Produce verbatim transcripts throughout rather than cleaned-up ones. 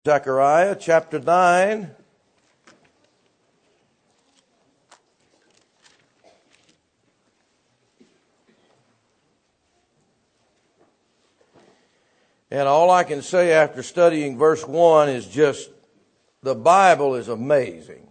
Zechariah chapter nine. And all I can say after studying verse one is just, the Bible is amazing.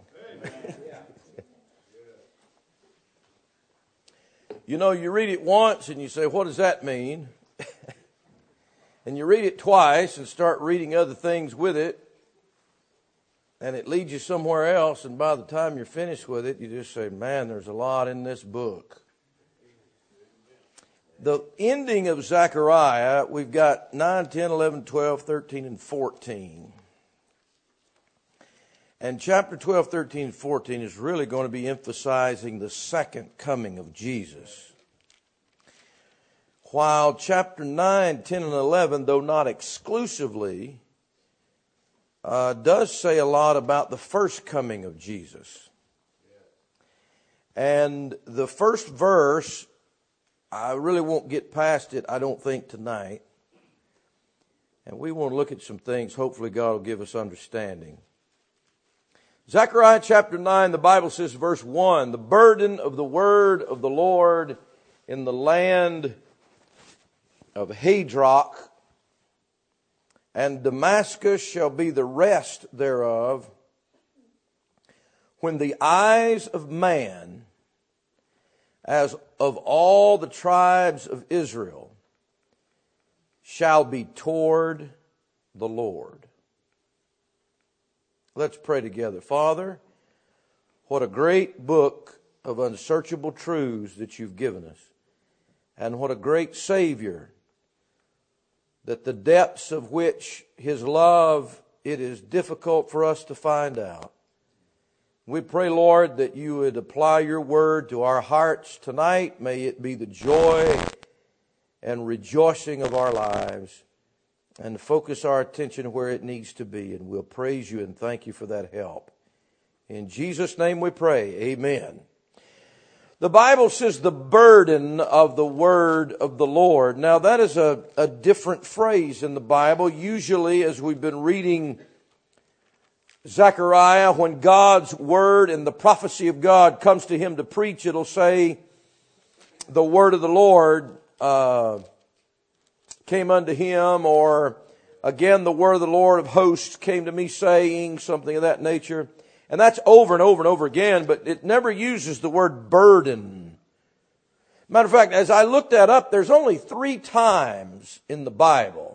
You know, you read it once and you say, what does that mean? And you read it twice and start reading other things with it, and it leads you somewhere else, and by the time you're finished with it, you just say, man, there's a lot in this book. The ending of Zechariah, we've got nine, ten, eleven, twelve, thirteen, and fourteen. And chapter twelve, thirteen, and fourteen is really going to be emphasizing the second coming of Jesus. While chapter nine, ten, and eleven, though not exclusively, uh, does say a lot about the first coming of Jesus. And the first verse, I really won't get past it, I don't think, tonight. And we want to look at some things. Hopefully God will give us understanding. Zechariah chapter nine, the Bible says, verse one, the burden of the word of the Lord in the land of Hadroch, and Damascus shall be the rest thereof, when the eyes of man, as of all the tribes of Israel, shall be toward the Lord. Let's pray together. Father, what a great book of unsearchable truths that you've given us. And what a great Savior, that the depths of which His love, it is difficult for us to find out. We pray, Lord, that you would apply your word to our hearts tonight. May it be the joy and rejoicing of our lives, and focus our attention where it needs to be. And we'll praise you and thank you for that help. In Jesus' name we pray. Amen. The Bible says the burden of the word of the Lord. Now that is a, a different phrase in the Bible. Usually, as we've been reading Zechariah, when God's word and the prophecy of God comes to him to preach, it'll say, the word of the Lord uh, came unto him, or again, the word of the Lord of hosts came to me saying, something of that nature. And that's over and over and over again, but it never uses the word burden. Matter of fact, as I looked that up, there's only three times in the Bible.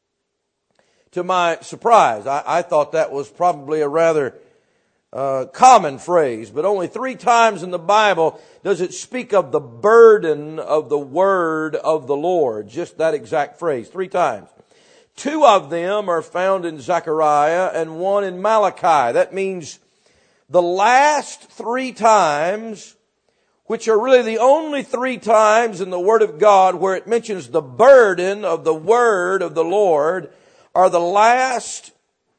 To my surprise, I, I thought that was probably a rather uh, common phrase, but only three times in the Bible does it speak of the burden of the word of the Lord. Just that exact phrase, three times. Two of them are found in Zechariah and one in Malachi. That means the last three times, which are really the only three times in the Word of God where it mentions the burden of the word of the Lord, are the last,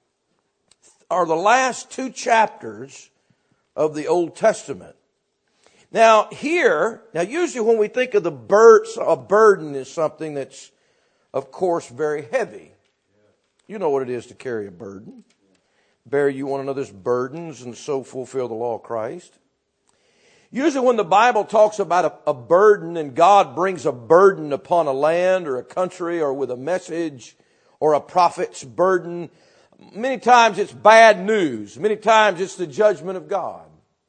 are the last two chapters of the Old Testament. Now here, now usually when we think of the bur- a burden is something that's, of course, very heavy. You know what it is to carry a burden. Bear you one another's burdens and so fulfill the law of Christ. Usually when the Bible talks about a, a burden, and God brings a burden upon a land or a country, or with a message or a prophet's burden, many times it's bad news. Many times it's the judgment of God.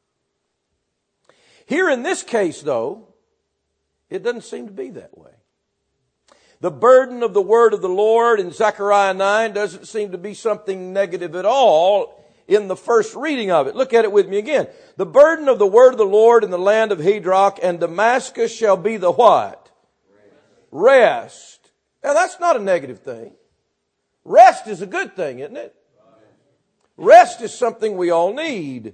Here in this case, though, it doesn't seem to be that way. The burden of the word of the Lord in Zechariah nine doesn't seem to be something negative at all in the first reading of it. Look at it with me again. The burden of the word of the Lord in the land of Hadroch, and Damascus shall be the what? Rest. Now that's not a negative thing. Rest is a good thing, isn't it? Rest is something we all need.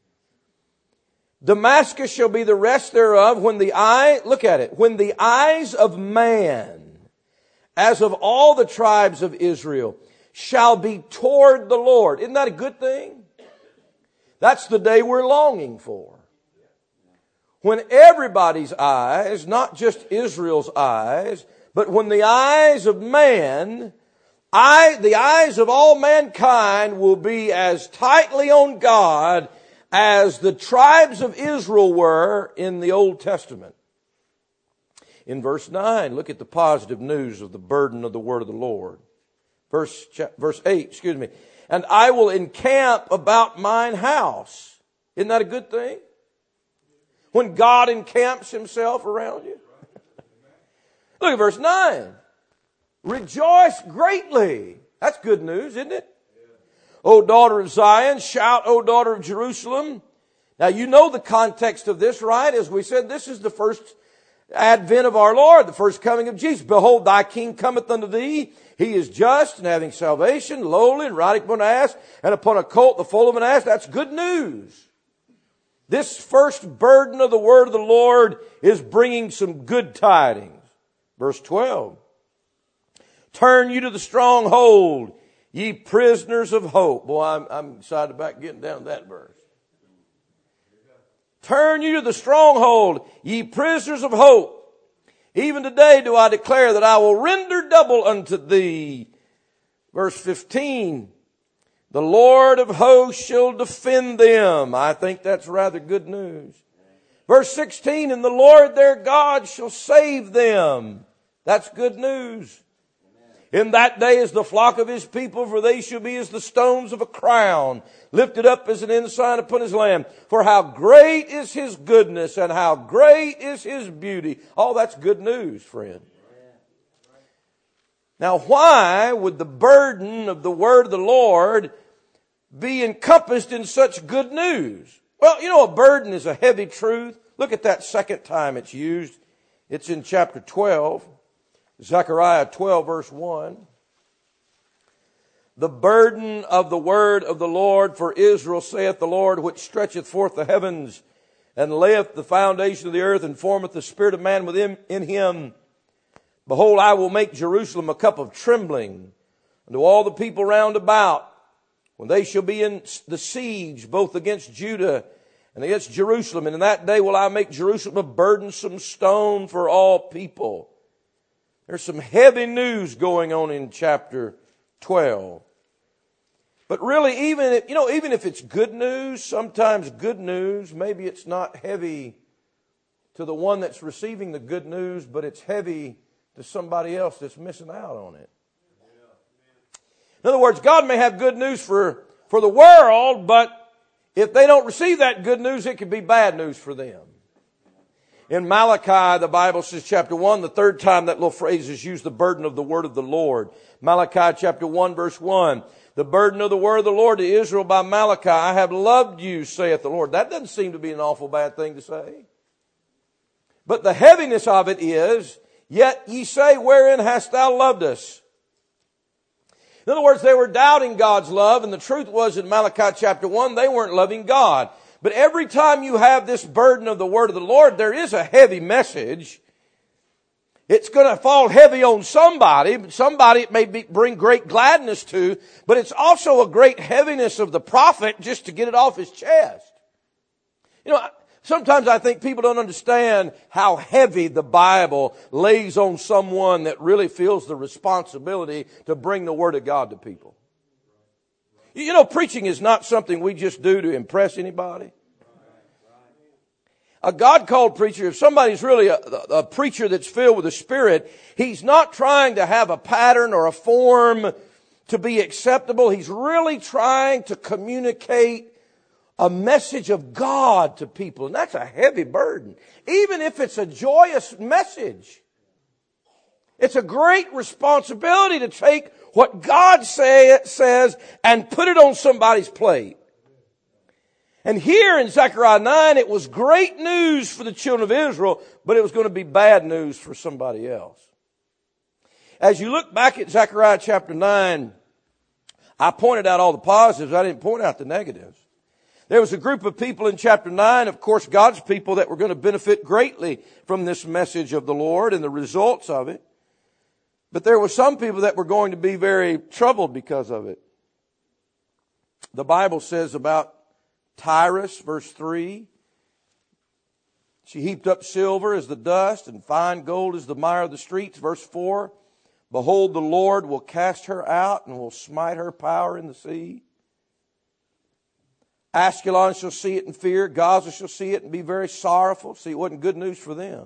Damascus shall be the rest thereof, when the eye, look at it, when the eyes of man, as of all the tribes of Israel, shall be toward the Lord. Isn't that a good thing? That's the day we're longing for. When everybody's eyes, not just Israel's eyes, but when the eyes of man I, the eyes of all mankind will be as tightly on God as the tribes of Israel were in the Old Testament. In verse nine, look at the positive news of the burden of the word of the Lord. Verse, verse eight, excuse me. And I will encamp about mine house. Isn't that a good thing? When God encamps himself around you. Look at verse nine. Rejoice greatly. That's good news, isn't it? O daughter of Zion, shout, O daughter of Jerusalem. Now you know the context of this, right? As we said, this is the first advent of our Lord, the first coming of Jesus. Behold, thy king cometh unto thee. He is just and having salvation, lowly and riding upon an ass, and upon a colt the foal of an ass. That's good news. This first burden of the word of the Lord is bringing some good tidings. Verse twelve. Turn you to the stronghold, ye prisoners of hope. Boy, I'm, I'm excited about getting down to that verse. Turn you to the stronghold, ye prisoners of hope. Even today do I declare that I will render double unto thee. Verse fifteen. The Lord of hosts shall defend them. I think that's rather good news. Verse sixteen. And the Lord their God shall save them. That's good news. In that day is the flock of his people, for they shall be as the stones of a crown, lifted up as an ensign upon his land. For how great is his goodness, and how great is his beauty. Oh, that's good news, friend. Now, why would the burden of the word of the Lord be encompassed in such good news? Well, you know, a burden is a heavy truth. Look at that second time it's used. It's in chapter twelve. Zechariah twelve verse one. The burden of the word of the Lord for Israel, saith the Lord, which stretcheth forth the heavens, and layeth the foundation of the earth, and formeth the spirit of man within in him. Behold, I will make Jerusalem a cup of trembling unto all the people round about, when they shall be in the siege, both against Judah and against Jerusalem. And in that day will I make Jerusalem a burdensome stone for all people. There's some heavy news going on in chapter twelve. But really, even if, you know, even if it's good news, sometimes good news, maybe it's not heavy to the one that's receiving the good news, but it's heavy to somebody else that's missing out on it. In other words, God may have good news for, for the world, but if they don't receive that good news, it could be bad news for them. In Malachi, the Bible says, chapter one, the third time that little phrase is used, the burden of the word of the Lord. Malachi chapter one, verse one. The burden of the word of the Lord to Israel by Malachi. I have loved you, saith the Lord. That doesn't seem to be an awful bad thing to say. But the heaviness of it is, yet ye say, wherein hast thou loved us? In other words, they were doubting God's love, and the truth was in Malachi chapter one, they weren't loving God. But every time you have this burden of the word of the Lord, there is a heavy message. It's going to fall heavy on somebody. Somebody it may be, bring great gladness to, but it's also a great heaviness of the prophet just to get it off his chest. You know, sometimes I think people don't understand how heavy the Bible lays on someone that really feels the responsibility to bring the word of God to people. You know, preaching is not something we just do to impress anybody. A God-called preacher, if somebody's really a, a preacher that's filled with the Spirit, he's not trying to have a pattern or a form to be acceptable. He's really trying to communicate a message of God to people. And that's a heavy burden. Even if it's a joyous message. It's a great responsibility to take what God say, says and put it on somebody's plate. And here in Zechariah nine, it was great news for the children of Israel, but it was going to be bad news for somebody else. As you look back at Zechariah chapter nine, I pointed out all the positives. I didn't point out the negatives. There was a group of people in chapter nine, of course, God's people, that were going to benefit greatly from this message of the Lord and the results of it. But there were some people that were going to be very troubled because of it. The Bible says about Tyrus, verse three, she heaped up silver as the dust and fine gold as the mire of the streets. Verse four, Behold, the Lord will cast her out and will smite her power in the sea. Askelon shall see it and fear. Gaza shall see it and be very sorrowful. See, it wasn't good news for them.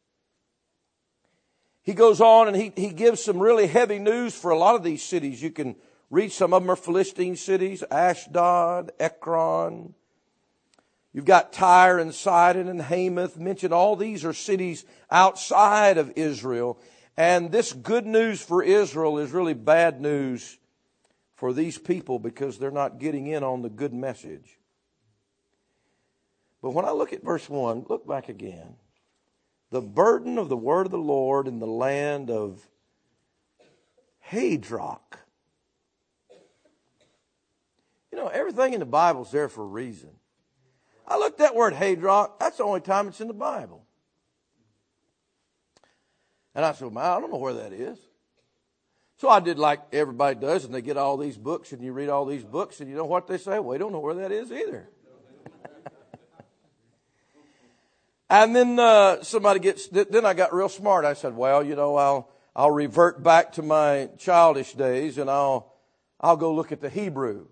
He goes on and he, he gives some really heavy news for a lot of these cities. You can read, some of them are Philistine cities, Ashdod, Ekron. You've got Tyre and Sidon and Hamath mentioned. All these are cities outside of Israel. And this good news for Israel is really bad news for these people because they're not getting in on the good message. But when I look at verse one, look back again. The burden of the word of the Lord in the land of Hadrock. You know, everything in the Bible is there for a reason. I looked at that word Hadrock. That's the only time it's in the Bible. And I said, well, I don't know where that is. So I did like everybody does, and they get all these books, and you read all these books, and you know what they say? We don't know where that is either. And then uh, somebody gets, then I got real smart. I said, well, you know, I'll I'll revert back to my childish days, and I'll I'll go look at the Hebrew.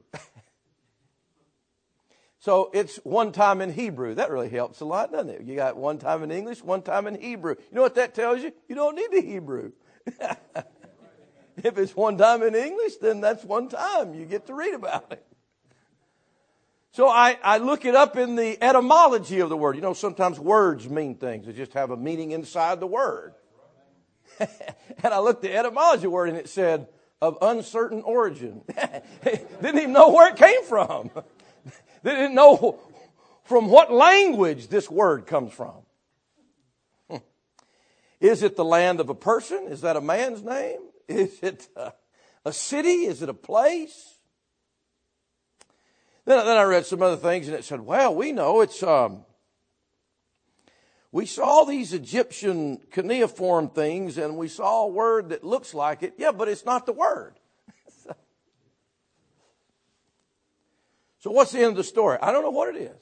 So it's one time in Hebrew. That really helps a lot, doesn't it? You got one time in English, one time in Hebrew. You know what that tells you? You don't need the Hebrew. If it's one time in English, then that's one time. You get to read about it. So I, I look it up in the etymology of the word. You know, sometimes words mean things. They just have a meaning inside the word. And I looked at the etymology word and it said, of uncertain origin. Didn't even know where it came from. They didn't know from what language this word comes from. Is it the land of a person? Is that a man's name? Is it a, a city? Is it a place? Then, then I read some other things and it said, well, we know it's, um, we saw these Egyptian cuneiform things and we saw a word that looks like it. Yeah, but it's not the word. So what's the end of the story? I don't know what it is.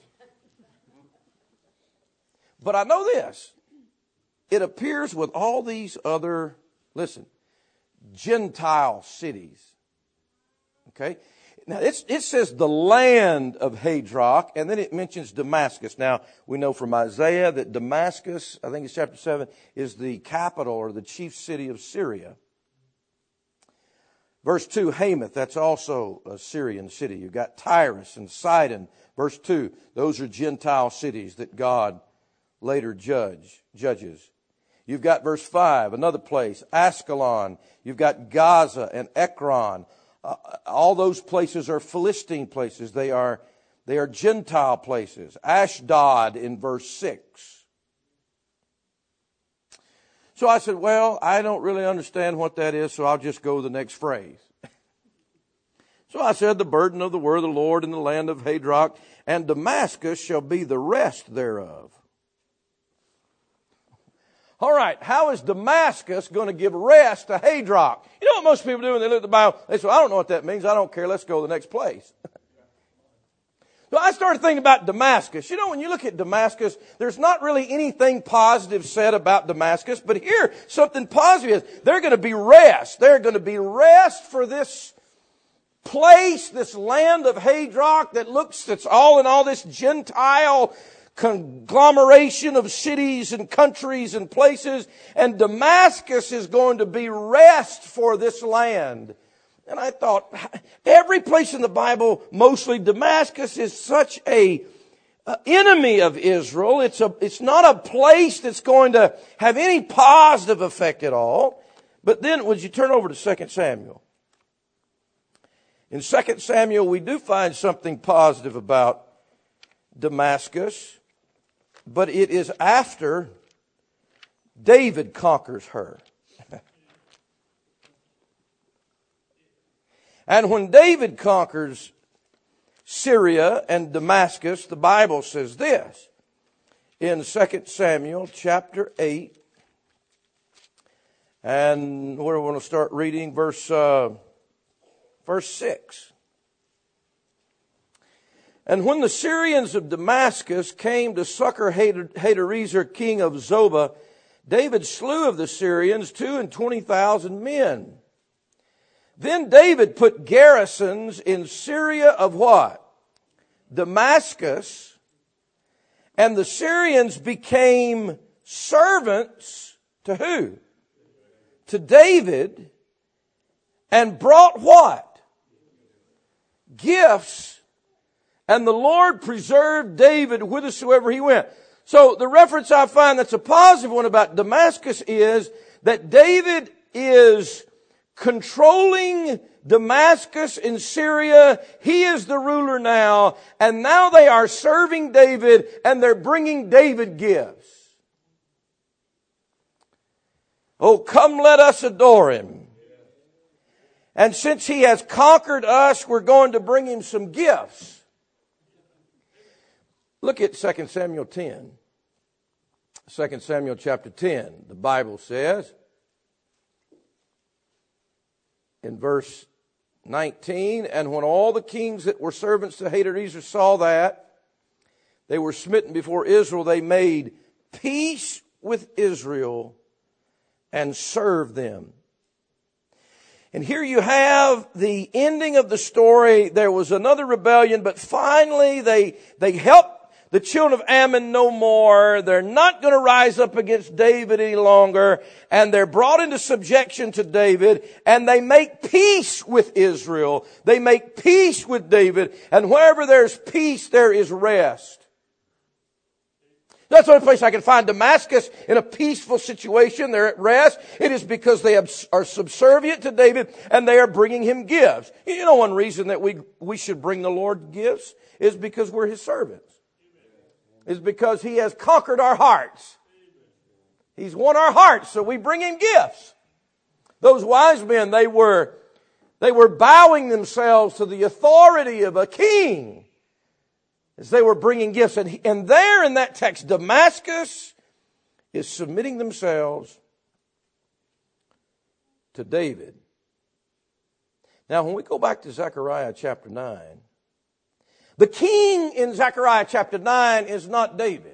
But I know this. It appears with all these other, listen, Gentile cities. Okay? Now, it's, it says the land of Hadrock, and then it mentions Damascus. Now, we know from Isaiah that Damascus, I think it's chapter seven, is the capital or the chief city of Syria. Verse two, Hamath, that's also a Syrian city. You've got Tyrus and Sidon. Verse two, those are Gentile cities that God later judge, judges. You've got verse five, another place, Askelon. You've got Gaza and Ekron. Uh, all those places are Philistine places. They are, they are Gentile places. Ashdod in verse six. So I said, well, I don't really understand what that is, so I'll just go to the next phrase. So I said, the burden of the word of the Lord in the land of Hadrock, and Damascus shall be the rest thereof. All right, how is Damascus going to give rest to Hadrock? You know what most people do when they look at the Bible? They say, I don't know what that means. I don't care. Let's go to the next place. So I started thinking about Damascus. You know, when you look at Damascus, there's not really anything positive said about Damascus. But here, something positive is they're going to be rest. They're going to be rest for this place, this land of Hadrock that looks, that's all in all this Gentile conglomeration of cities and countries and places. And Damascus is going to be rest for this land. And I thought, every place in the Bible, mostly Damascus is such a, a enemy of Israel. It's a, it's not a place that's going to have any positive effect at all. But then, would you turn over to Second Samuel? In Second Samuel, we do find something positive about Damascus, but it is after David conquers her. And when David conquers Syria and Damascus, the Bible says this in Second Samuel chapter eight. And where do we want to start reading? Verse, uh, verse six. And when the Syrians of Damascus came to succor Hadarezer, king of Zobah, David slew of the Syrians two and twenty thousand men. Then David put garrisons in Syria of what? Damascus. And the Syrians became servants to who? To David. And brought what? Gifts. And the Lord preserved David whithersoever he went. So the reference I find that's a positive one about Damascus is that David is controlling Damascus in Syria. He is the ruler now. And now they are serving David and they're bringing David gifts. Oh, come let us adore him. And since he has conquered us, we're going to bring him some gifts. Look at Second Samuel ten. Second Samuel chapter ten. The Bible says in verse nineteen, and when all the kings that were servants to Hadarezer saw that they were smitten before Israel, they made peace with Israel and served them. And here you have the ending of the story. There was another rebellion, but finally they, they helped the children of Ammon no more. They're not going to rise up against David any longer. And they're brought into subjection to David. And they make peace with Israel. They make peace with David. And wherever there's peace, there is rest. That's the only place I can find Damascus in a peaceful situation. They're at rest. It is because they are subservient to David and they are bringing him gifts. You know, one reason that we, we should bring the Lord gifts is because we're his servants. Is because he has conquered our hearts. He's won our hearts, so we bring him gifts. Those wise men, they were, they were bowing themselves to the authority of a king as they were bringing gifts. And, and there in that text, Damascus is submitting themselves to David. Now, when we go back to Zechariah chapter nine, the king in Zechariah chapter nine is not David.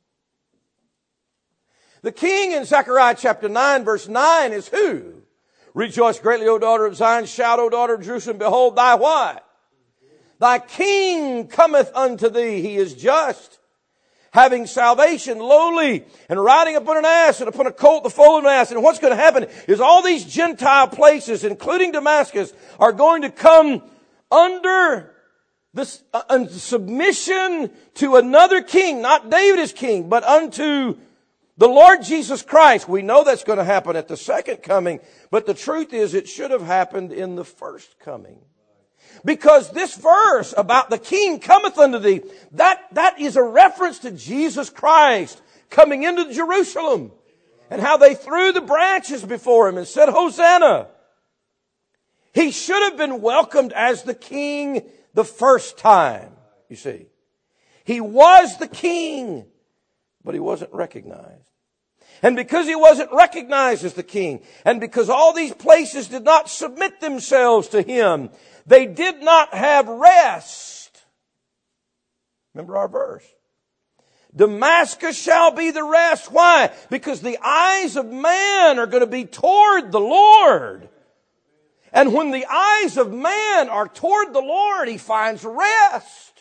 The king in Zechariah chapter nine verse nine is who? Rejoice greatly, O daughter of Zion. Shout, O daughter of Jerusalem. Behold, thy what? Thy king cometh unto thee. He is just, having salvation, lowly, and riding upon an ass and upon a colt, the foal of an ass. And what's going to happen is all these Gentile places, including Damascus, are going to come under this uh, submission to another king, not David as king, but unto the Lord Jesus Christ. We know that's going to happen at the second coming, but the truth is it should have happened in the first coming. Because this verse about the king cometh unto thee, that, that is a reference to Jesus Christ coming into Jerusalem and how they threw the branches before him and said, Hosanna. He should have been welcomed as the king the first time, you see. He was the king, but he wasn't recognized. And because he wasn't recognized as the king, and because all these places did not submit themselves to him, they did not have rest. Remember our verse. Damascus shall be the rest. Why? Because the eyes of man are going to be toward the Lord. And when the eyes of man are toward the Lord, he finds rest.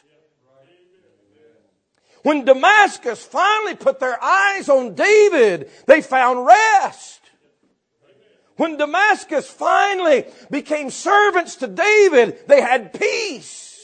When Damascus finally put their eyes on David, they found rest. When Damascus finally became servants to David, they had peace.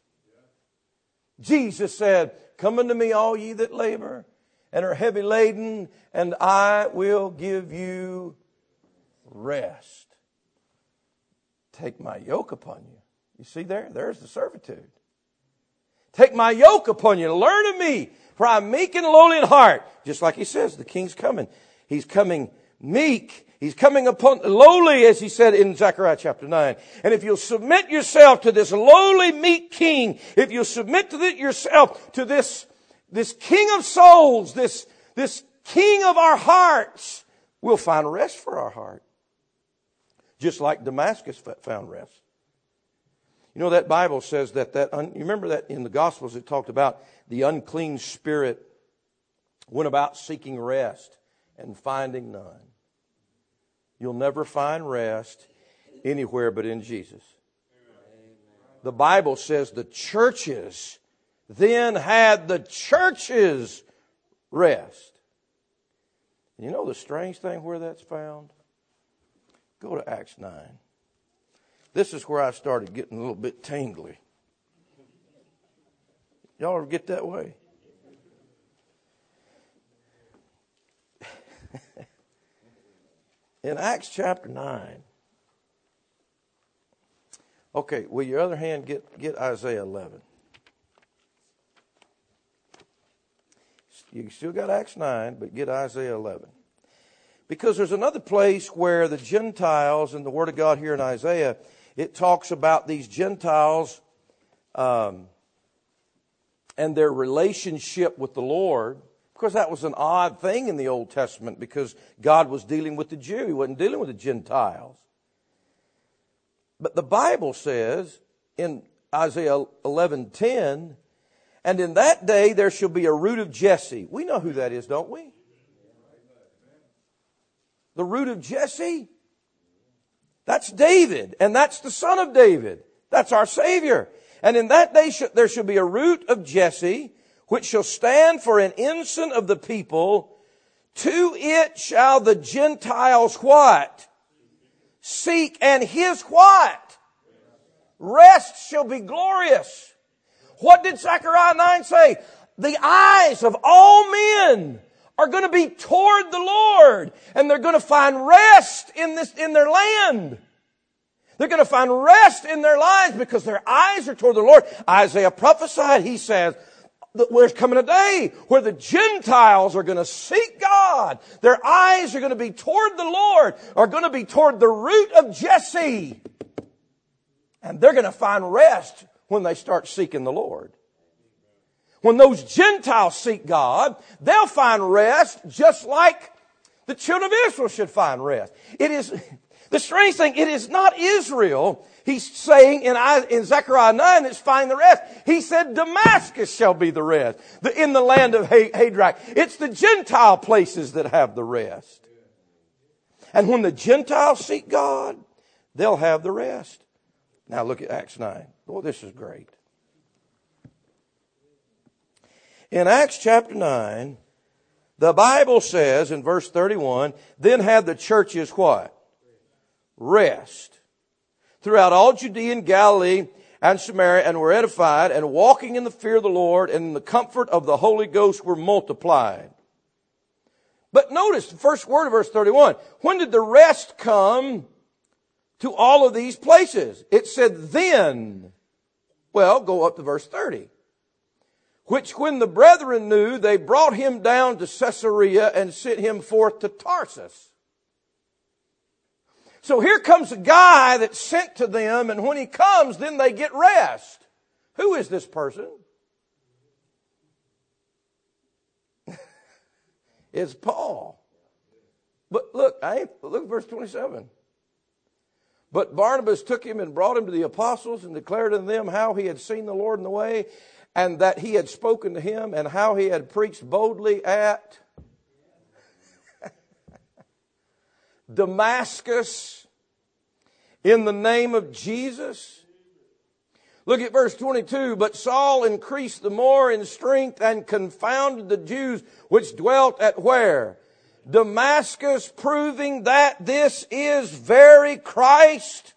Jesus said, come unto me, all ye that labor and are heavy laden, and I will give you rest. Take my yoke upon you. You see there? There's the servitude. Take my yoke upon you. Learn of me, for I'm meek and lowly in heart. Just like he says, the king's coming. He's coming meek. He's coming upon lowly, as he said in Zechariah chapter nine. And if you'll submit yourself to this lowly, meek king, if you'll submit to it yourself to this, this king of souls, this, this king of our hearts, we'll find rest for our heart. Just like Damascus found rest. You know, that Bible says that, that un, you remember that in the Gospels it talked about the unclean spirit went about seeking rest and finding none. You'll never find rest anywhere but in Jesus. The Bible says the churches then had the churches rest. You know the strange thing where that's found? Go to Acts nine. This is where I started getting a little bit tingly. Y'all ever get that way? In Acts chapter nine. Okay, with your other hand, get, get Isaiah eleven. You still got Acts nine, but get Isaiah eleven. Because there's another place where the Gentiles, in the Word of God here in Isaiah, it talks about these Gentiles um, and their relationship with the Lord. Because that was an odd thing in the Old Testament, because God was dealing with the Jew. He wasn't dealing with the Gentiles. But the Bible says in Isaiah eleven ten, and in that day there shall be a root of Jesse. We know who that is, don't we? The root of Jesse? That's David, and that's the son of David. That's our Savior. And in that day there shall be a root of Jesse, which shall stand for an ensign of the people. To it shall the Gentiles what? Seek, and his what? Rest shall be glorious. What did Zechariah nine say? The eyes of all men are going to be toward the Lord, and they're going to find rest in this, in their land. They're going to find rest in their lives because their eyes are toward the Lord. Isaiah prophesied, he says, that there's coming a day where the Gentiles are going to seek God. Their eyes are going to be toward the Lord, are going to be toward the root of Jesse. And they're going to find rest when they start seeking the Lord. When those Gentiles seek God, they'll find rest just like the children of Israel should find rest. It is, the strange thing, it is not Israel, he's saying in, in Zechariah nine, that's find the rest. He said Damascus shall be the rest, the, in the land of Hadrach. It's the Gentile places that have the rest. And when the Gentiles seek God, they'll have the rest. Now look at Acts nine. Oh, this is great. In Acts chapter nine, the Bible says in verse thirty-one, then had the churches what? Rest. Throughout all Judea and Galilee and Samaria, and were edified, and walking in the fear of the Lord and in the comfort of the Holy Ghost were multiplied. But notice the first word of verse thirty-one. When did the rest come to all of these places? It said then. Well, go up to verse thirty. Which when the brethren knew, they brought him down to Caesarea and sent him forth to Tarsus. So here comes a guy that's sent to them, and when he comes, then they get rest. Who is this person? It's Paul. But look, I ain't, look at verse twenty-seven. But Barnabas took him and brought him to the apostles and declared unto them how he had seen the Lord in the way, and that he had spoken to him, and how he had preached boldly at Damascus in the name of Jesus. Look at verse twenty-two. But Saul increased the more in strength and confounded the Jews which dwelt at where? Damascus, proving that this is very Christ.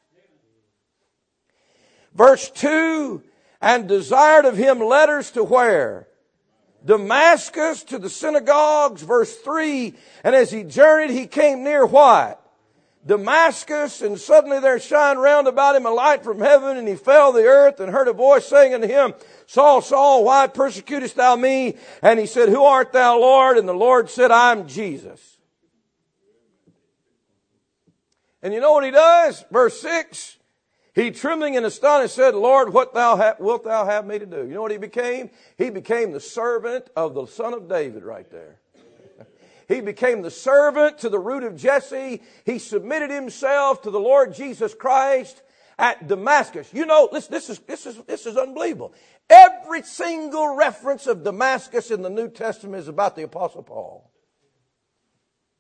Verse two. And desired of him letters to where? Damascus, to the synagogues. Verse three. And as he journeyed, he came near what? Damascus. And suddenly there shined round about him a light from heaven. And he fell to the earth and heard a voice saying unto him, Saul, Saul, why persecutest thou me? And he said, Who art thou, Lord? And the Lord said, I am Jesus. And you know what he does? Verse six. He, trembling and astonished, said, Lord, what thou ha- wilt thou have me to do? You know what he became? He became the servant of the son of David right there. He became the servant to the root of Jesse. He submitted himself to the Lord Jesus Christ at Damascus. You know, this, this is, this is, this is unbelievable. Every single reference of Damascus in the New Testament is about the Apostle Paul.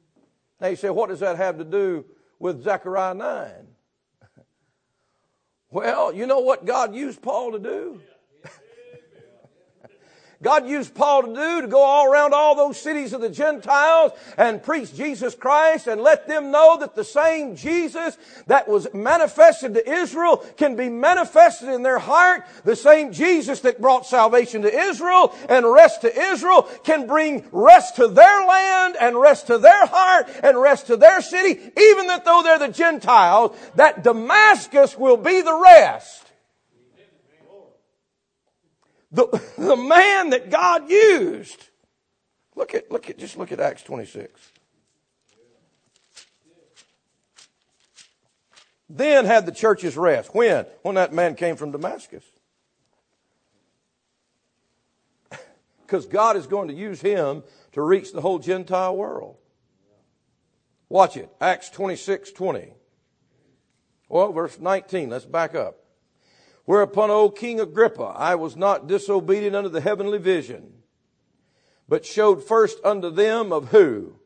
Now you say, what does that have to do with Zechariah nine? Well, you know what God used Paul to do? God used Paul to do to go all around all those cities of the Gentiles and preach Jesus Christ and let them know that the same Jesus that was manifested to Israel can be manifested in their heart. The same Jesus that brought salvation to Israel and rest to Israel can bring rest to their land and rest to their heart and rest to their city, even that though they're the Gentiles, that Damascus will be the rest. The, the man that God used. Look at, look at, just look at Acts twenty-six. Then had the churches rest. When? When that man came from Damascus. Because God is going to use him to reach the whole Gentile world. Watch it. Acts twenty-six twenty. Well, verse nineteen. Let's back up. Whereupon, O King Agrippa, I was not disobedient unto the heavenly vision, but showed first unto them of who?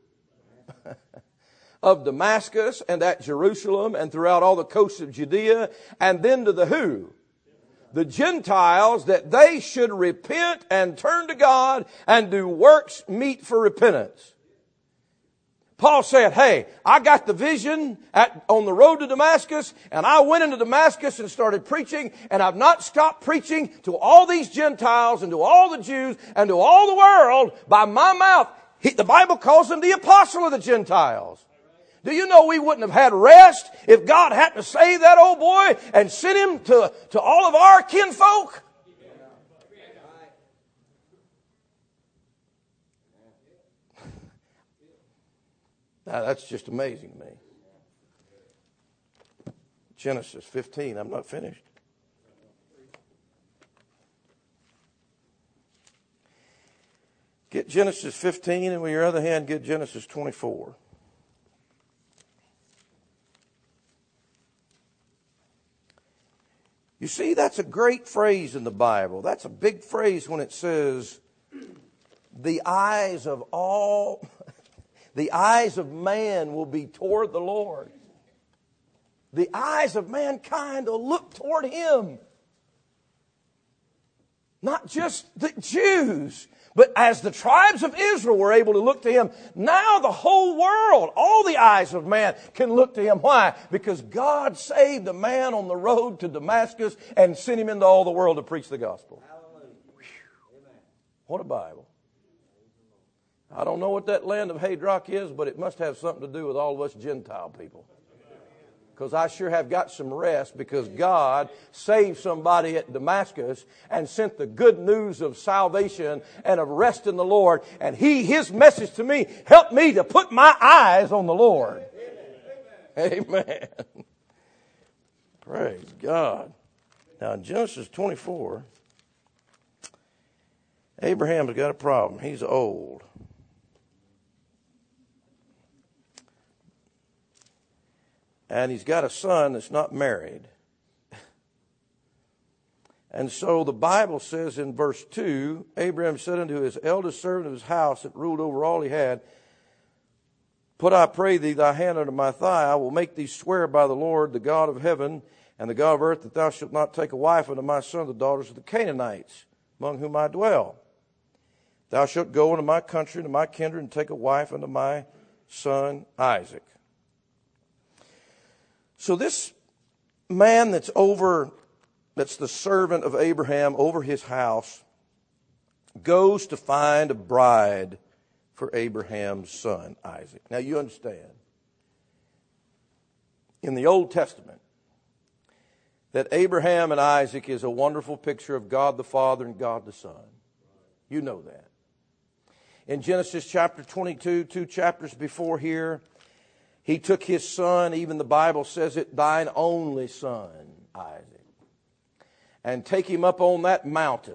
Of Damascus and at Jerusalem and throughout all the coasts of Judea, and then to the who? The Gentiles, that they should repent and turn to God and do works meet for repentance. Paul said, hey, I got the vision at, on the road to Damascus, and I went into Damascus and started preaching, and I've not stopped preaching to all these Gentiles and to all the Jews and to all the world by my mouth. He, the Bible calls him the apostle of the Gentiles. Do you know we wouldn't have had rest if God hadn't to save that old boy and sent him to, to all of our kinfolk? Now, that's just amazing to me. Genesis fifteen. I'm not finished. Get Genesis fifteen, and with your other hand, get Genesis twenty-four. You see, that's a great phrase in the Bible. That's a big phrase when it says, the eyes of all... The eyes of man will be toward the Lord. The eyes of mankind will look toward Him. Not just the Jews, but as the tribes of Israel were able to look to Him, now the whole world, all the eyes of man can look to Him. Why? Because God saved a man on the road to Damascus and sent him into all the world to preach the gospel. What a Bible. I don't know what that land of Hadrock is, but it must have something to do with all of us Gentile people. Because I sure have got some rest because God saved somebody at Damascus and sent the good news of salvation and of rest in the Lord. And he, his message to me helped me to put my eyes on the Lord. Amen. Amen. Praise God. Now in Genesis twenty-four, Abraham's got a problem. He's old. And he's got a son that's not married. And so the Bible says in verse two, Abraham said unto his eldest servant of his house that ruled over all he had, put, I pray thee, thy hand under my thigh. I will make thee swear by the Lord, the God of heaven and the God of earth, that thou shalt not take a wife unto my son, the daughters of the Canaanites, among whom I dwell. Thou shalt go into my country, into my kindred, and take a wife unto my son Isaac. So this man that's over, that's the servant of Abraham over his house, goes to find a bride for Abraham's son, Isaac. Now you understand, in the Old Testament, that Abraham and Isaac is a wonderful picture of God the Father and God the Son. You know that. In Genesis chapter twenty-two, two chapters before here, he took his son, even the Bible says it, thine only son, Isaac, and take him up on that mountain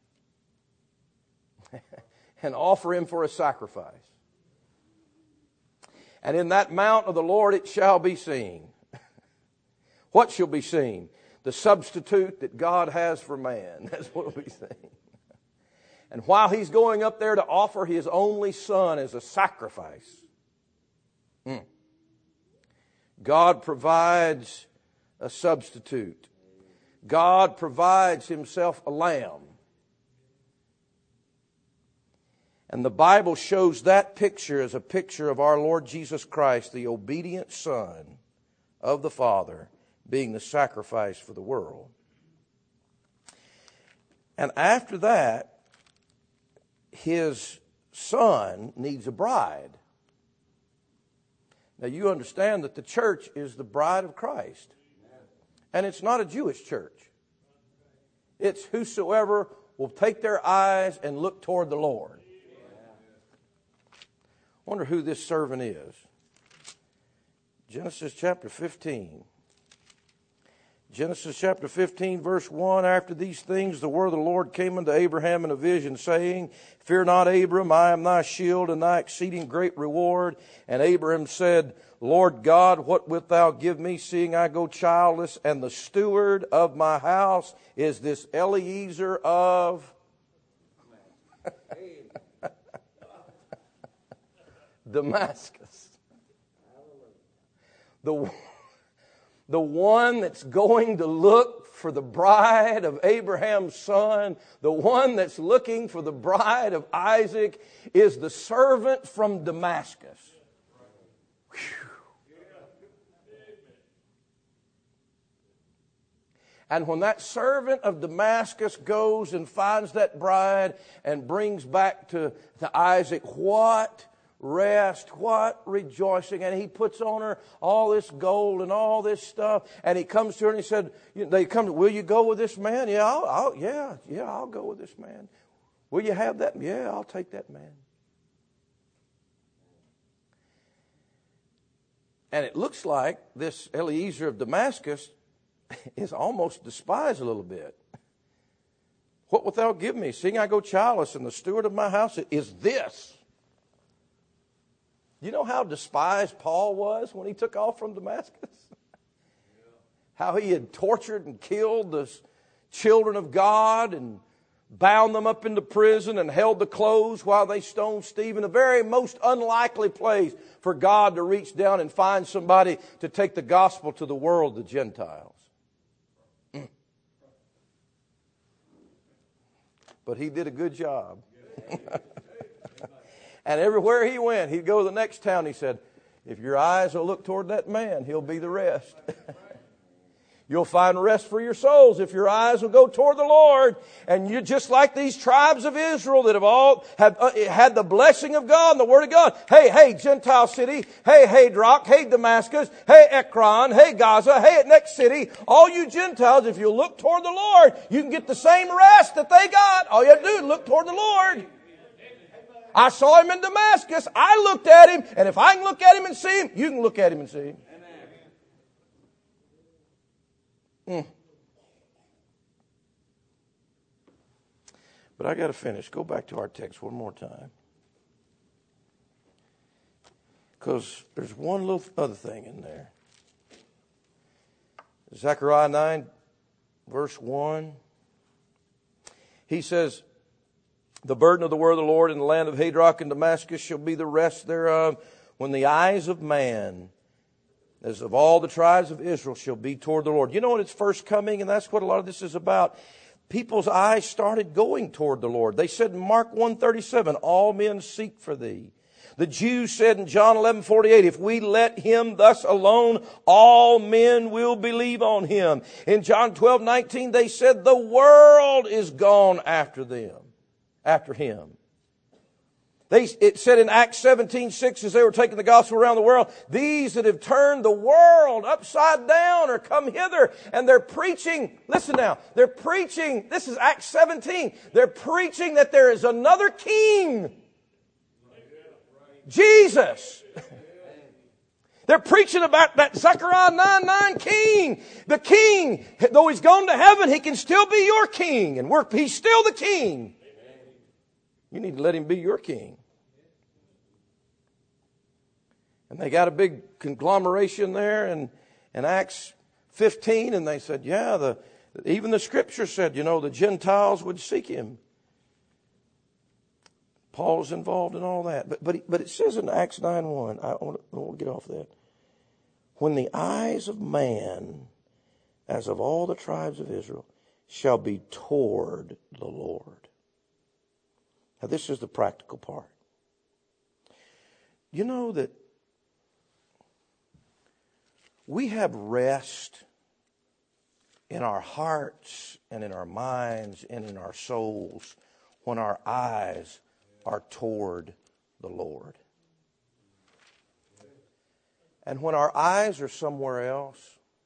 and offer him for a sacrifice. And in that mount of the Lord it shall be seen. What shall be seen? The substitute that God has for man. That's what will be seen. And while he's going up there to offer his only son as a sacrifice, Mm. God provides a substitute. God provides himself a lamb. And the Bible shows that picture as a picture of our Lord Jesus Christ, the obedient Son of the Father, being the sacrifice for the world. And after that, his Son needs a bride. Now you understand that the church is the bride of Christ. And it's not a Jewish church. It's whosoever will take their eyes and look toward the Lord. I wonder who this servant is. Genesis chapter fifteen. Genesis chapter fifteen, verse one, after these things, the word of the Lord came unto Abraham in a vision, saying, Fear not, Abram, I am thy shield and thy exceeding great reward. And Abraham said, Lord God, what wilt thou give me, seeing I go childless? And the steward of my house is this Eliezer of Damascus. The, the one that's going to look for the bride of Abraham's son, the one that's looking for the bride of Isaac, is the servant from Damascus. Whew. And when that servant of Damascus goes and finds that bride and brings back to, to Isaac, what rest, what rejoicing. And he puts on her all this gold and all this stuff. And he comes to her and he said, they come, will you go with this man? Yeah, I'll, I'll, yeah, yeah, I'll go with this man. Will you have that? Yeah, I'll take that man. And it looks like this Eliezer of Damascus is almost despised a little bit. What wilt thou give me, seeing I go childless, and the steward of my house is this? You know how despised Paul was when he took off from Damascus? How he had tortured and killed the children of God and bound them up into prison and held the clothes while they stoned Stephen. A very most unlikely place for God to reach down and find somebody to take the gospel to the world, the Gentiles. But he did a good job. And everywhere he went, he'd go to the next town. He said, if your eyes will look toward that man, he'll be the rest. You'll find rest for your souls if your eyes will go toward the Lord. And you're just like these tribes of Israel that have all have uh, had the blessing of God and the Word of God. Hey, hey, Gentile city. Hey, Hadrock. Hey, Damascus. Hey, Ekron. Hey, Gaza. Hey, next city. All you Gentiles, if you look toward the Lord, you can get the same rest that they got. All you have to do is look toward the Lord. I saw him in Damascus. I looked at him. And if I can look at him and see him, you can look at him and see him. Mm. But I got to finish. Go back to our text one more time. Because there's one little other thing in there. Zechariah nine, verse one. He says, the burden of the word of the Lord in the land of Hadrock and Damascus shall be the rest thereof, when the eyes of man, as of all the tribes of Israel, shall be toward the Lord. You know what its first coming, and that's what a lot of this is about. People's eyes started going toward the Lord. They said in Mark one thirty-seven, all men seek for thee. The Jews said in John eleven forty-eight, if we let him thus alone, all men will believe on him. In John twelve nineteen, they said the world is gone after them, after him. They, it said in Acts seventeen six, as they were taking the gospel around the world, these that have turned the world upside down are come hither, and they're preaching, listen now, they're preaching, this is Acts seventeen, they're preaching that there is another king, Jesus. They're preaching about that Zechariah nine nine king. The king, though he's gone to heaven, he can still be your king, and we're, he's still the king. You need to let him be your king. And they got a big conglomeration there in, in Acts fifteen, and they said, yeah, the even the scripture said, you know, the Gentiles would seek him. Paul's involved in all that. But but, but it says in Acts nine one, I want, to, I want to get off that. When the eyes of man, as of all the tribes of Israel, shall be toward the Lord. Now this is the practical part. You know that we have rest in our hearts and in our minds and in our souls when our eyes are toward the Lord. And when our eyes are somewhere else,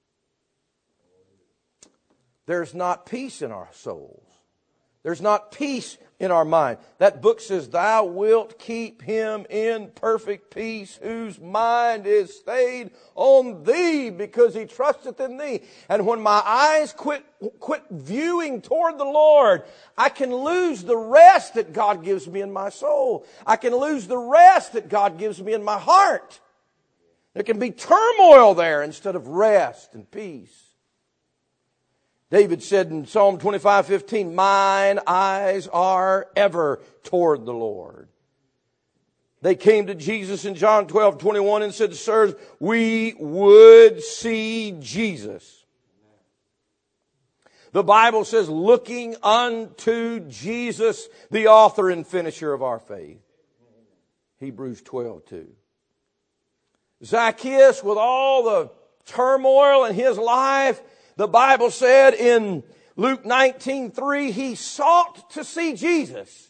there's not peace in our souls. There's not peace in our mind. That book says, thou wilt keep him in perfect peace whose mind is stayed on thee because he trusteth in thee. And when my eyes quit, quit viewing toward the Lord, I can lose the rest that God gives me in my soul. I can lose the rest that God gives me in my heart. There can be turmoil there instead of rest and peace. David said in Psalm twenty-five fifteen, mine eyes are ever toward the Lord. They came to Jesus in John twelve twenty-one and said, sirs, we would see Jesus. The Bible says, looking unto Jesus, the author and finisher of our faith. Hebrews twelve two. Zacchaeus, with all the turmoil in his life, the Bible said in Luke nineteen three, he sought to see Jesus.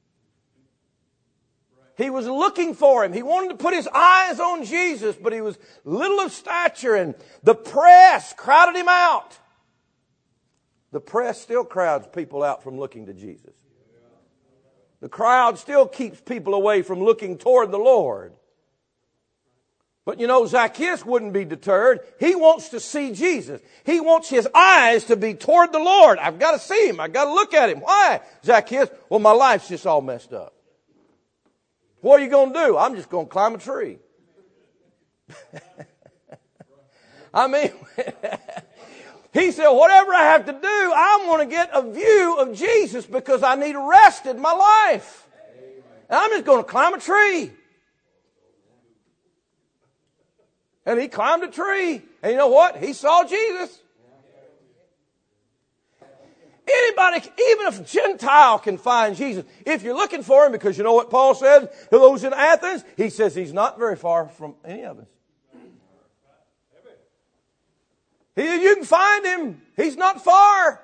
He was looking for him. He wanted to put his eyes on Jesus, but he was little of stature and the press crowded him out. The press still crowds people out from looking to Jesus. The crowd still keeps people away from looking toward the Lord. But you know, Zacchaeus wouldn't be deterred. He wants to see Jesus. He wants his eyes to be toward the Lord. I've got to see him. I've got to look at him. Why, Zacchaeus? Well, my life's just all messed up. What are you going to do? I'm just going to climb a tree. I mean, he said, whatever I have to do, I want to get a view of Jesus because I need rest in my life. And I'm just going to climb a tree. And he climbed a tree. And you know what? He saw Jesus. Anybody, even if a Gentile can find Jesus, if you're looking for him, because you know what Paul said to those in Athens? He says he's not very far from any of us. He, you can find him. He's not far.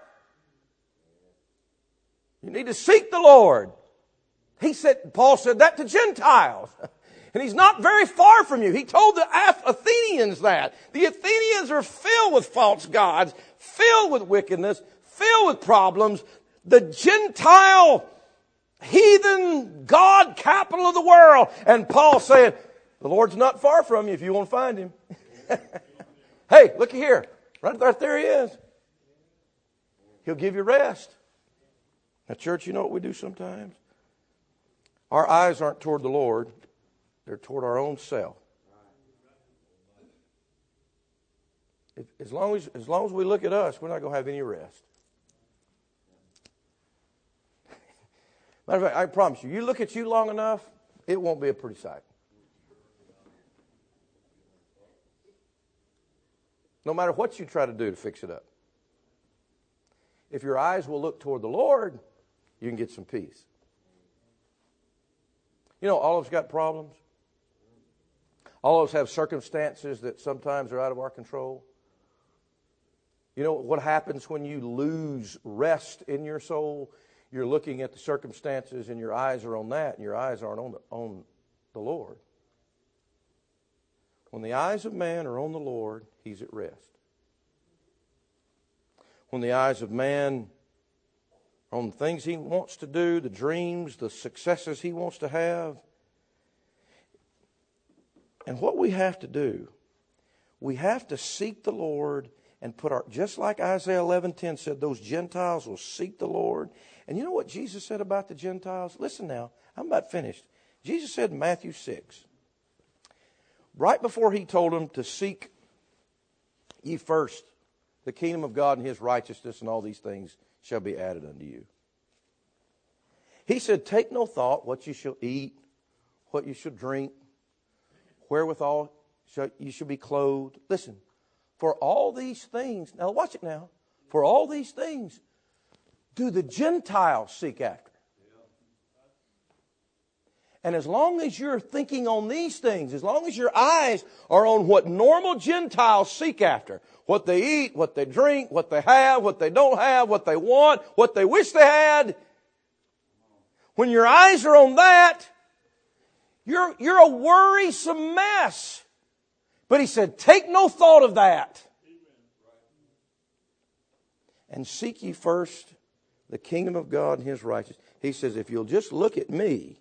You need to seek the Lord. He said, Paul said that to Gentiles. And he's not very far from you. He told the Athenians that. The Athenians are filled with false gods, filled with wickedness, filled with problems. The Gentile, heathen, God capital of the world. And Paul saying, the Lord's not far from you if you want to find him. Hey, look here. Right there, there he is. He'll give you rest. Now, church, you know what we do sometimes? Our eyes aren't toward the Lord. They're toward our own self. If, as long as, as long as we look at us, we're not going to have any rest. Matter of fact, I promise you, you look at you long enough, it won't be a pretty sight. No matter what you try to do to fix it up. If your eyes will look toward the Lord, you can get some peace. You know, all of us got problems. All of us have circumstances that sometimes are out of our control. You know what happens when you lose rest in your soul? You're looking at the circumstances and your eyes are on that and your eyes aren't on the, on the Lord. When the eyes of man are on the Lord, he's at rest. When the eyes of man are on the things he wants to do, the dreams, the successes he wants to have. And what we have to do, we have to seek the Lord and put our, just like Isaiah eleven ten said, those Gentiles will seek the Lord. And you know what Jesus said about the Gentiles? Listen now, I'm about finished. Jesus said in Matthew six, right before he told them to seek ye first the kingdom of God and his righteousness, and all these things shall be added unto you. He said, take no thought what you shall eat, what you shall drink, wherewithal you shall be clothed. Listen, for all these things, now watch it now, for all these things do the Gentiles seek after. And as long as you're thinking on these things, as long as your eyes are on what normal Gentiles seek after, what they eat, what they drink, what they have, what they don't have, what they want, what they wish they had, when your eyes are on that, you're, you're a worrisome mess. But he said, take no thought of that. And seek ye first the kingdom of God and His righteousness. He says, if you'll just look at me,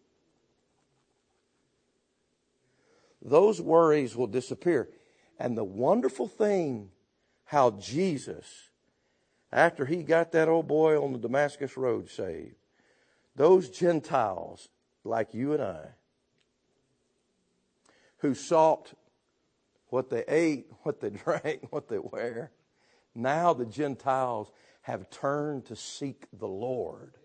those worries will disappear. And the wonderful thing, how Jesus, after He got that old boy on the Damascus road saved, those Gentiles like you and I, who sought what they ate, what they drank, what they wear, now the Gentiles have turned to seek the Lord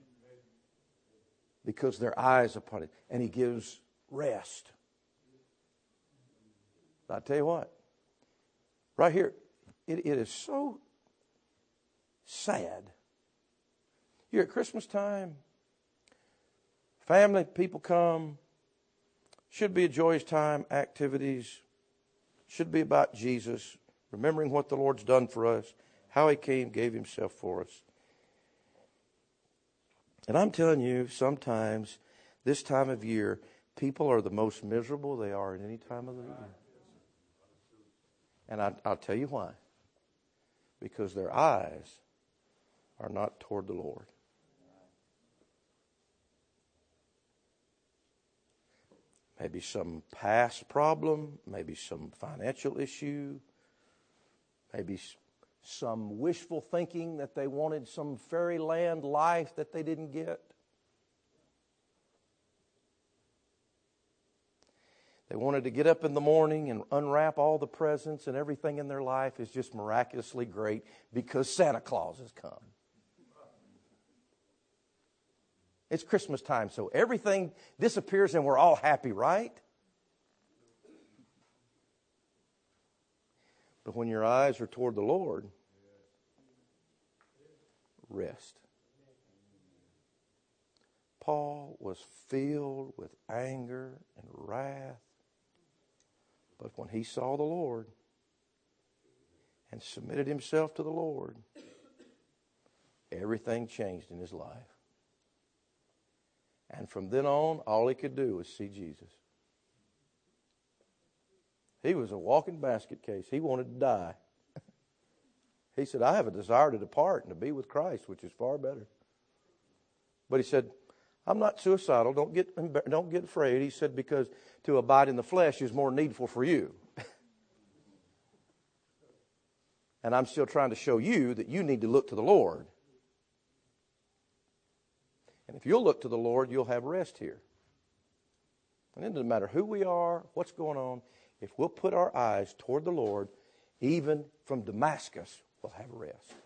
because their eyes upon it. And He gives rest. I tell you what, right here, it, it is so sad. Here at Christmas time, family, people come, should be a joyous time, activities, should be about Jesus, remembering what the Lord's done for us, how He came, gave Himself for us. And I'm telling you, sometimes this time of year, people are the most miserable they are in any time of the year. And I, I'll tell you why. Because their eyes are not toward the Lord. Maybe some past problem, maybe some financial issue, maybe some wishful thinking that they wanted some fairyland life that they didn't get. They wanted to get up in the morning and unwrap all the presents, and everything in their life is just miraculously great because Santa Claus has come. It's Christmas time, so everything disappears and we're all happy, right? But when your eyes are toward the Lord, rest. Paul was filled with anger and wrath. But when he saw the Lord and submitted himself to the Lord, everything changed in his life. And from then on, all he could do was see Jesus. He was a walking basket case. He wanted to die. He said, I have a desire to depart and to be with Christ, which is far better. But he said, I'm not suicidal. Don't get, don't get afraid. He said, because to abide in the flesh is more needful for you. And I'm still trying to show you that you need to look to the Lord. And if you'll look to the Lord, you'll have rest here. And it doesn't matter who we are, what's going on. If we'll put our eyes toward the Lord, even from Damascus, we'll have rest.